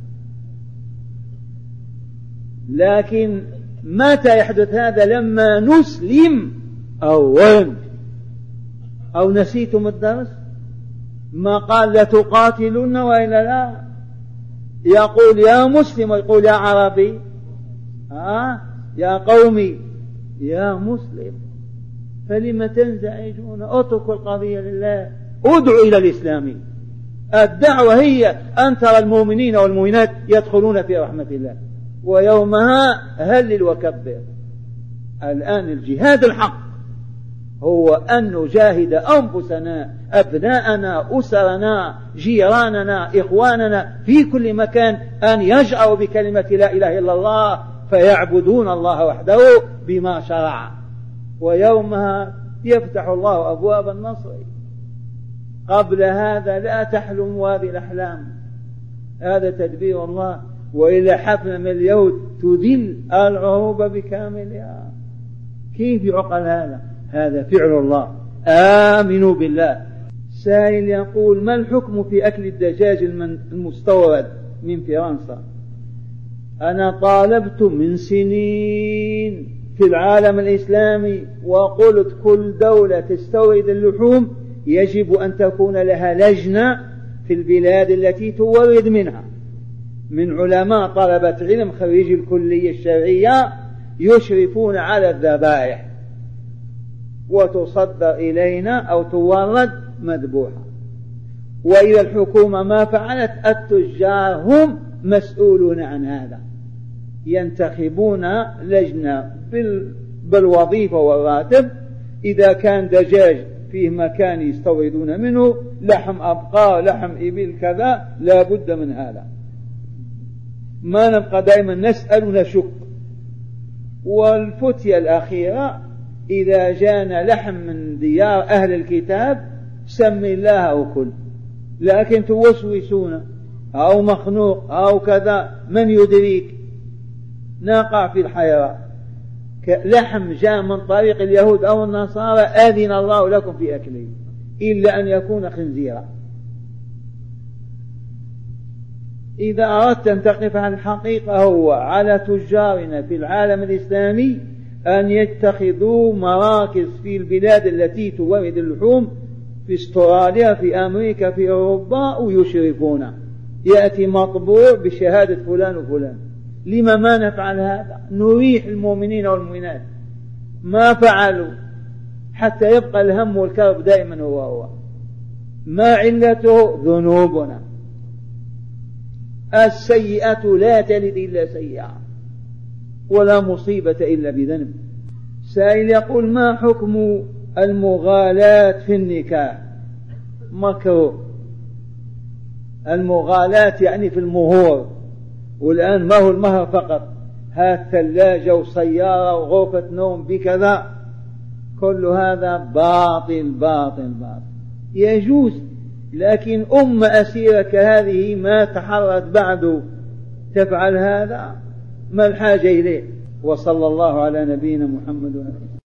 لكن متى يحدث هذا؟ لما نسلم أولا. أو نسيتم الدرس؟ ما قال لتقاتلن وإلا لا؟ يقول يا مسلم ويقول يا عربي، آه يا قومي يا مسلم. فلما تنزعجون؟ اتركوا القضية لله، ادعوا إلى الإسلام. الدعوة هي أن ترى المؤمنين والمؤمنات يدخلون في رحمة الله، ويومها هلل وكبر. الآن الجهاد الحق هو أن نجاهد أنفسنا، أبناءنا، أسرنا، جيراننا، إخواننا في كل مكان، أن يجأروا بكلمة لا إله إلا الله فيعبدون الله وحده بما شرع، ويومها يفتح الله أبواب النصر. قبل هذا لا تحلم هذه الأحلام، هذا تدبير الله. وإلى حفل من اليهود تذل العروب بكاملها. كيف يعقل هذا؟ هذا فعل الله. آمنوا بالله. سائل يقول ما الحكم في أكل الدجاج المستورد من فرنسا؟ أنا طالبت من سنين في العالم الإسلامي وقلت كل دولة تستورد اللحوم يجب أن تكون لها لجنة في البلاد التي تورد منها، من علماء طلبة علم خريج الكلية الشرعية يشرفون على الذبائح، وتصدر إلينا أو تورد مذبوحة. وإذا الحكومة ما فعلت، التجار هم مسؤولون عن هذا، ينتخبون لجنة بالوظيفة والراتب. إذا كان دجاج فيه مكان يستوردون منه، لحم أبقار، لحم إبل، كذا، لا بد من هذا. ما نبقى دائما نسأل ونشك. والفتية الأخيرة إذا جانا لحم من ديار أهل الكتاب سم الله وكل، لكن توسوسون أو مخنوق أو كذا، من يدريك؟ نقع في الحيرة. لحم جاء من طريق اليهود أو النصارى أذن الله لكم في أكله، إلا أن يكون خنزيرا. إذا أردت أن تقف عن الحقيقة، هو على تجارنا في العالم الإسلامي أن يتخذوا مراكز في البلاد التي تورد اللحوم، في استراليا، في أمريكا، في أوروبا، ويشرفون. يأتي مطبوع بشهادة فلان وفلان. لما ما نفعل هذا؟ نريح المؤمنين والمؤمنات. ما فعلوا، حتى يبقى الهم والكرب دائما هو هو. ما علته؟ ذنوبنا. السيئة لا تلد إلا سيئة، ولا مصيبة إلا بذنب. سائل يقول ما حكم المغالاة في النكاح؟ مكروا المغالاة يعني في المهور. والآن ما هو المهر فقط، هات ثلاجة وسيارة وغرفة نوم بكذا، كل هذا باطل باطل باطل. يجوز، لكن أمة أسيرة كهذه ما تحرت بعد تفعل هذا، ما الحاجة إليه؟ وصلى الله على نبينا محمد.